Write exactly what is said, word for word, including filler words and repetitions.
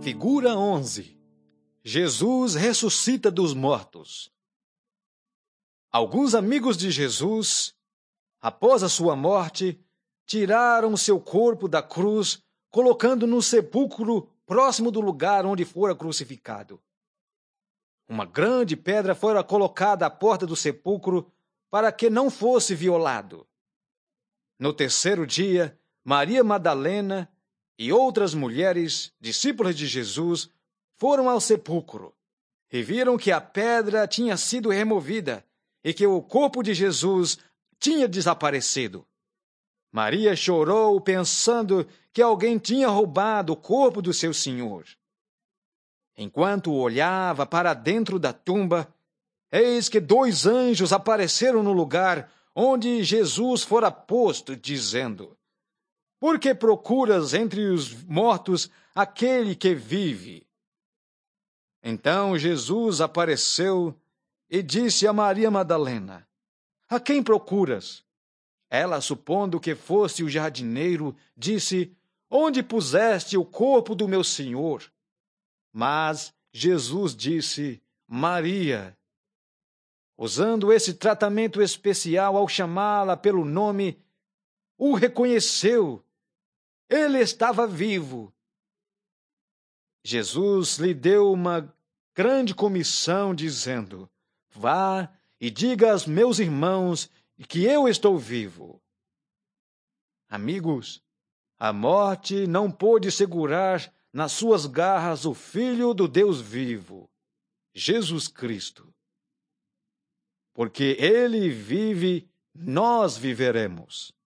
Figura onze. Jesus ressuscita dos mortos. Alguns amigos de Jesus, após a sua morte, tiraram seu corpo da cruz, colocando no sepulcro próximo do lugar onde fora crucificado. Uma grande pedra fora colocada à porta do sepulcro para que não fosse violado. No terceiro dia, Maria Madalena e outras mulheres, discípulas de Jesus, foram ao sepulcro e viram que a pedra tinha sido removida e que o corpo de Jesus tinha desaparecido. Maria chorou pensando que alguém tinha roubado o corpo do seu Senhor. Enquanto olhava para dentro da tumba, eis que dois anjos apareceram no lugar onde Jesus fora posto, dizendo: Por que procuras entre os mortos aquele que vive? Então Jesus apareceu e disse a Maria Madalena: A quem procuras? Ela, supondo que fosse o jardineiro, disse: Onde puseste o corpo do meu Senhor? Mas Jesus disse: Maria. Usando esse tratamento especial ao chamá-la pelo nome, o reconheceu. Ele estava vivo. Jesus lhe deu uma grande comissão, dizendo: Vá e diga aos meus irmãos que eu estou vivo. Amigos, a morte não pôde segurar nas suas garras o Filho do Deus vivo, Jesus Cristo. Porque ele vive, nós viveremos.